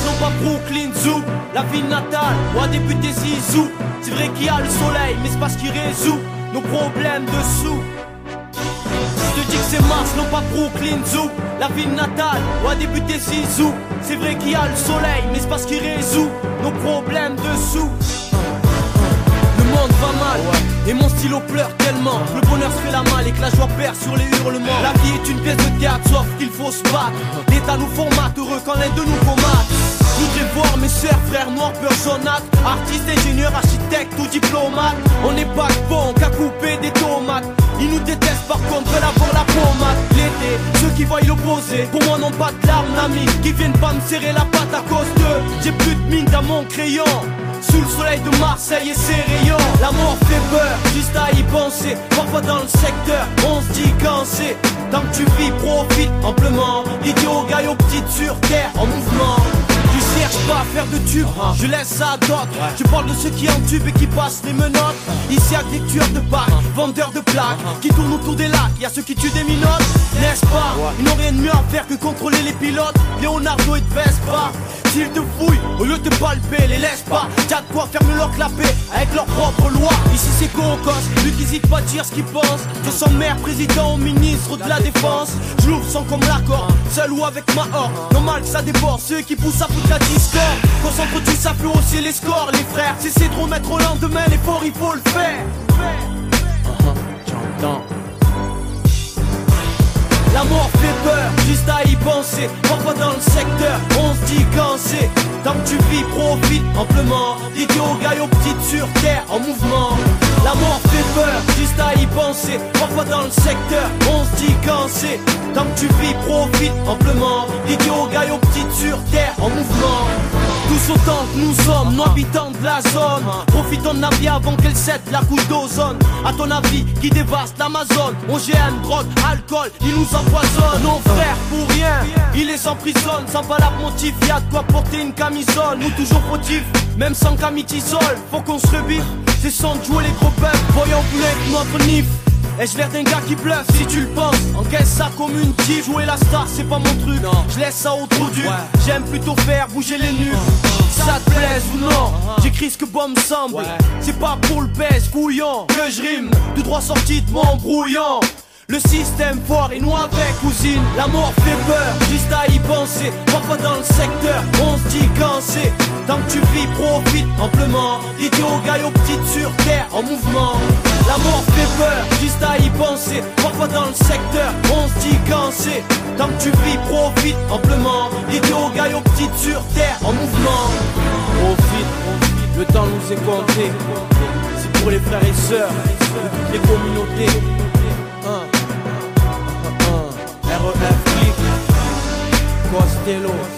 non pas Brooklyn Zoo. La ville natale, où a débuté Zizou. C'est vrai qu'il y a le soleil, mais c'est pas ce qui résout nos problèmes de sous. Je te dis que c'est Mars, non pas Brooklyn Zoo. La ville natale, où a débuté Zizou. C'est vrai qu'il y a le soleil, mais c'est pas ce qui résout nos problèmes de sous. Le monde va mal, et mon stylo pleure tellement. Le bonheur se fait la malle et que la joie perd sur les hurlements. La vie est une pièce de théâtre, sauf qu'il faut se battre. L'État nous formate, heureux quand l'un de nous commate. Je voudrais voir mes sœurs, frères noirs, personnages, artistes, ingénieurs, architectes ou diplomates. On n'est pas bon qu'à couper des tomates. Ils nous détestent par contre, veulent avoir la pommade. L'été, ceux qui voient l'opposé, pour moi n'ont pas de larmes d'amis, qui viennent pas me serrer la patte à cause d'eux. J'ai plus de mine dans mon crayon. Sous le soleil de Marseille et ses rayons. La mort fait peur, juste à y penser. Parfois dans le secteur, on se dit quand c'est. Tant que tu vis, profite amplement. Idiot, gaillot, petite sur terre, en mouvement. Je cherche pas à faire de tube, je laisse ça à d'autres. Je parle de ceux qui entubent et qui passent les menottes. Ici y'a des tueurs de bacs, vendeurs de plaques, qui tournent autour des lacs, y'a ceux qui tuent des minottes. N'est-ce pas, ils n'ont rien de mieux à faire que contrôler les pilotes. Leonardo et te baisse pas. S'ils te fouillent, au lieu de te palper, les laisse pas. T'as de quoi fermer leur clapet avec leurs propres lois. Ici c'est Cocos, lui qui hésite pas à dire ce qu'il pense. De son maire, président ou ministre de la défense. Je l'ouvre sans comme l'accord, seul ou avec ma horde. Normal que ça déborde, ceux qui poussent à foutre la discorde. Concentre-tu, ça peut hausser les scores, les frères. Cessez de remettre au lendemain l'effort, il faut le faire. J'entends. La mort fait peur, juste à y penser. Parfois dans le secteur, on se dit quand c'est. Tant que tu vis, profite amplement. Idiot, gaillot, petite sur terre, en mouvement. La mort fait peur, juste à y penser. Parfois dans le secteur, on se dit quand c'est. Tant que tu vis, profite amplement. Idiot, gaillot, petite sur terre, en mouvement. Tous autant que nous sommes, nous habitants de la zone. Profitons de la vie avant qu'elle cède la couche d'ozone. À ton avis, qui dévaste l'Amazone. OGM, drogue, alcool, ils nous empoisonnent. Nos frères pour rien, ils les emprisonnent. Sans valable motif, y'a de quoi porter une camisole. Nous toujours fautifs, même sans camitisol. Faut qu'on se rebiffe, c'est sans jouer les gros bœufs. Voyons plus avec notre nif. Ai-je l'air d'un gars qui bluffe si tu le penses? Encaisse ça comme une tige. Jouer la star c'est pas mon truc, je laisse ça au trou dur. J'aime plutôt faire bouger les nuques. Ça te plaise ou non, j'écris ce que bon me semble. C'est pas pour le baisse couillon que je rime, tout droit sorti de mon brouillon. Le système fort et nous avec cousine. La mort fait peur, juste à y penser. Parfois dans le secteur, on se dit quand c'est. Tant que tu vis, profite amplement. Idiot, gaillot, petite sur terre, en mouvement. La mort fait peur, juste à y penser. Parfois dans le secteur, on se dit quand c'est. Tant que tu vis, profite amplement. Idiot, gaillot, petite sur terre, en mouvement. Profite, le temps nous est compté. C'est pour les frères et sœurs, de toutes les communautés. REF Click, Costello.